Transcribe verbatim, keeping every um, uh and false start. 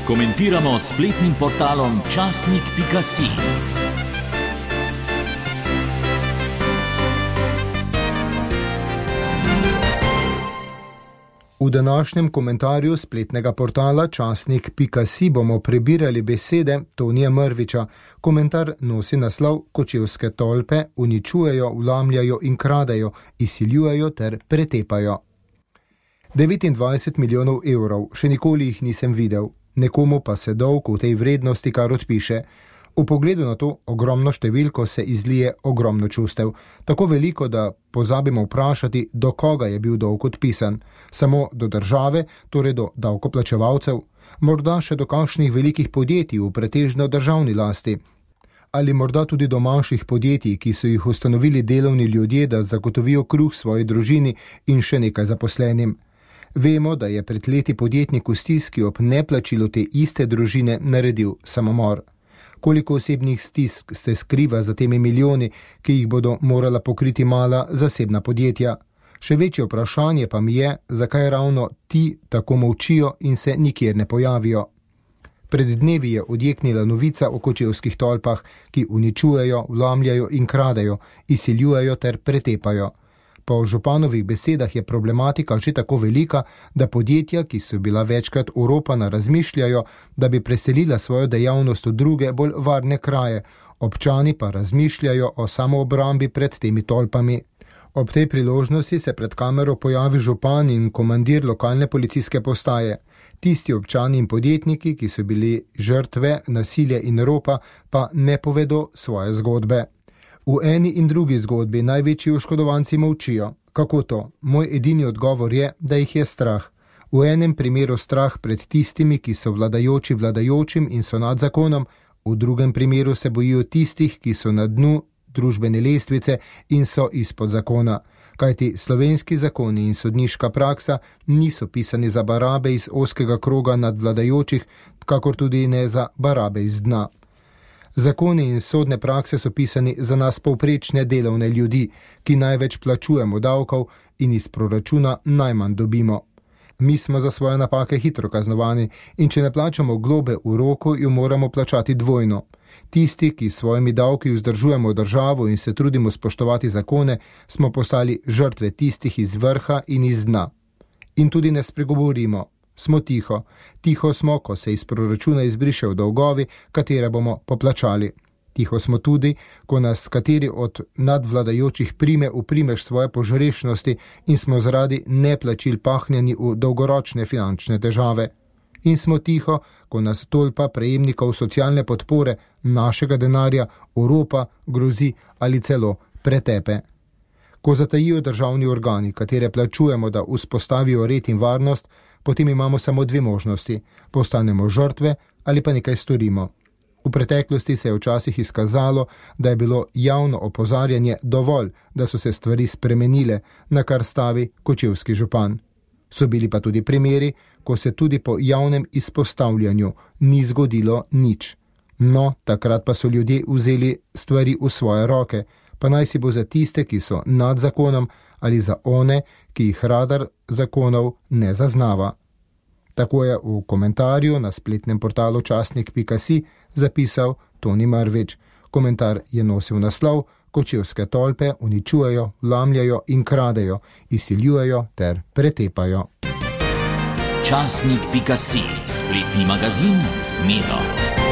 Komentiramo s spletnim portalom časnik pika si. V današnjem komentarju spletnega portala časnik pika si bomo prebirali besede Tonija Mrviča. Komentar nosi naslov Kočevske tolpe uničujejo, vlamljajo in kradejo, izsiljujejo ter pretepajo. devetindvajset milijonov evrov, še nikoli jih nisem videl. Nekomu pa se dolg v tej vrednosti kar odpiše. V pogledu na to ogromno številko se izlije ogromno čustev. Tako veliko, da pozabimo vprašati, do koga je bil dolg odpisan. Samo do države, torej do davkoplačevalcev. Morda še do kakšnih velikih podjetij v pretežno državni lasti. Ali morda tudi do manjših podjetij, ki so jih ustanovili delovni ljudje, da zagotovijo kruh svoji družini in še nekaj zaposlenim. Vemo, da je pred leti podjetnik v stiski ob neplačilu te iste družine naredil samomor. Koliko osebnih stisk se skriva za temi milijoni, ki jih bodo morala pokriti mala zasebna podjetja. Še večje vprašanje pa mi je, zakaj ravno ti tako molčijo in se nikjer ne pojavijo. Pred dnevi je odjeknila novica o kočevskih tolpah, ki uničujejo, vlamljajo in kradejo, izsiljujejo ter pretepajo. Po županovih besedah je problematika že tako velika, da podjetja, ki so bila večkrat oropana, razmišljajo, da bi preselila svojo dejavnost v druge, bolj varne kraje, občani pa razmišljajo o samoobrambi pred temi tolpami. Ob tej priložnosti se pred kamero pojavi župan in komandir lokalne policijske postaje. Tisti občani in podjetniki, ki so bili žrtve nasilja in ropa, pa ne povedo svoje zgodbe. V eni in drugi zgodbi največji oškodovanci molčijo. Kako to? Moj edini odgovor je, da jih je strah. V enem primeru strah pred tistimi, ki so vladajoči vladajočim in so nad zakonom, v drugem primeru se bojijo tistih, ki so na dnu družbene lestvice in so izpod zakona. Kajti slovenski zakoni in sodniška praksa niso pisani za barabe iz ozkega kroga nad vladajočih, kakor tudi ne za barabe iz dna. Zakoni in sodne prakse so pisani za nas povprečne delovne ljudi, ki največ plačujemo davkov in iz proračuna najmanj dobimo. Mi smo za svoje napake hitro kaznovani in če ne plačamo globe v roku, jo moramo plačati dvojno. Tisti, ki s svojimi davki vzdržujemo državo in se trudimo spoštovati zakone, smo postali žrtve tistih iz vrha in iz dna. In tudi ne spregovorimo. Smo tiho. Tiho smo, ko se iz proračuna izbrišejo dolgovi, katere bomo poplačali. Tiho smo tudi, ko nas kateri od nadvladajočih prime v primež svoje požrešnosti in smo zaradi neplačil pahnjeni v dolgoročne finančne težave. In smo tiho, ko nas tolpa prejemnikov socialne podpore, našega denarja, oropa, grozi ali celo pretepe. Ko zatajijo državni organi, katere plačujemo, da vzpostavijo red in varnost, potem imamo samo dve možnosti, postanemo žrtve ali pa nekaj storimo. V preteklosti se je včasih izkazalo, da je bilo javno opozarjanje dovolj, da so se stvari spremenile, na kar stavi kočevski župan. So bili pa tudi primeri, ko se tudi po javnem izpostavljanju ni zgodilo nič. No, takrat pa so ljudje vzeli stvari v svoje roke, pa naj si bo za tiste, ki so nad zakonom, ali za one, ki jih radar zakonov ne zaznava. Tako je v komentarju na spletnem portalu časnik pika si zapisal Toni Mrvič. Komentar je nosil naslov Kočevske tolpe uničujejo, vlamljajo in kradejo, izsiljujejo ter pretepajo. časnik pika si, spletni magazin z Miro.